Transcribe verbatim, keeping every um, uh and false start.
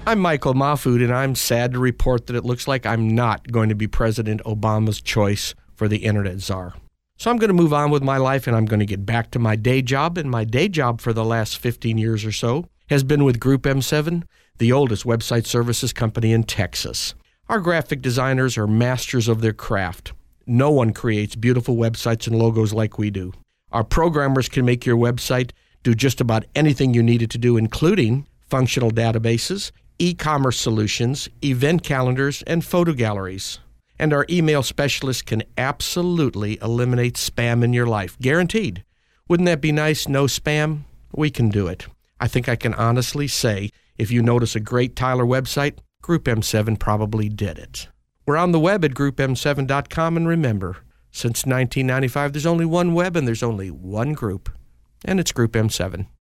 I'm Michael Mahfood, and I'm sad to report that it looks like I'm not going to be President Obama's choice for the Internet czar. So I'm going to move on with my life, and I'm going to get back to my day job, and my day job for the last fifteen years or so has been with Group M seven, the oldest website services company in Texas. Our graphic designers are masters of their craft. No one creates beautiful websites and logos like we do. Our programmers can make your website do just about anything you need it to do, including functional databases, e-commerce solutions, event calendars, and photo galleries. And our email specialists can absolutely eliminate spam in your life. Guaranteed. Wouldn't that be nice? No spam? We can do it. I think I can honestly say, if you notice a great Tyler website, Group M seven probably did it. We're on the web at group m seven dot com, and remember, since nineteen ninety-five, there's only one web and there's only one group, and it's Group M seven.